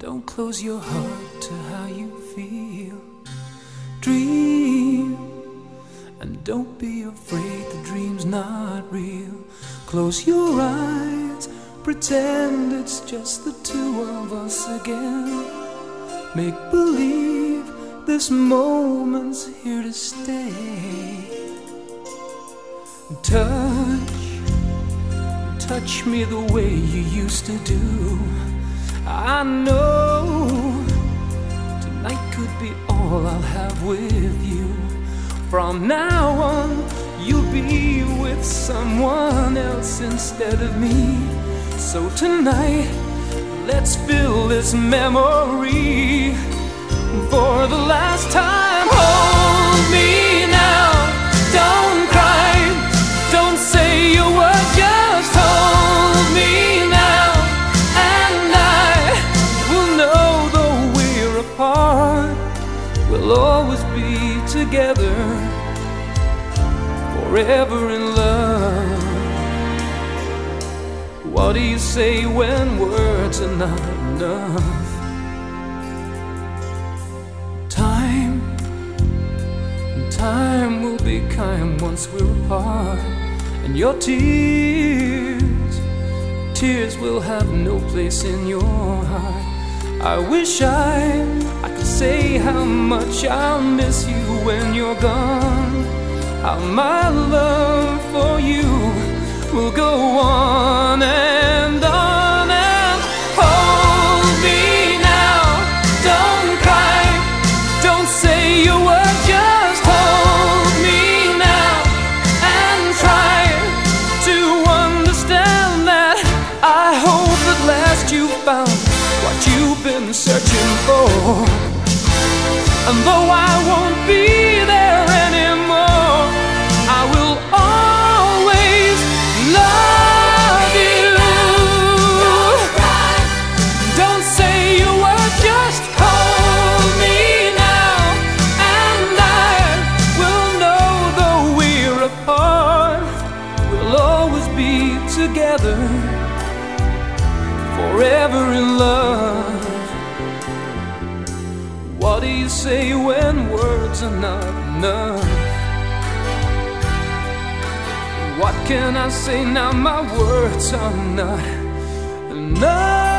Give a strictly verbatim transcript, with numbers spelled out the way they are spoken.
Don't close your heart to how you feel. Dream, and don't be afraid the dream's not real. Close your eyes, pretend it's just the two of us again. Make believe this moment's here to stay. Touch, touch me the way you used to do. I know tonight could be all I'll have with you. From now on, you'll be with someone else instead of me. So tonight, let's fill this memory for the last time. Hold me now, don't cry, don't say a word, just hold me now. And I will know though we're apart, we'll always be together, forever in love. What do you say when words are not enough? Time, time will be kind once we're apart. And your tears, tears will have no place in your heart. I wish I, I could say how much I'll miss you when you're gone. How my love for you will go on and on. And hold me now, don't cry, don't say a word, just hold me now. And try to understand that I hope at last you found what you've been searching for. And though I won't be there anymore, I will always love you. Don't cry, don't say a word, just hold me now. And I will know though we're apart, we'll always be together, forever in love. What do you say when words are not enough? What can I say now? My words are not enough.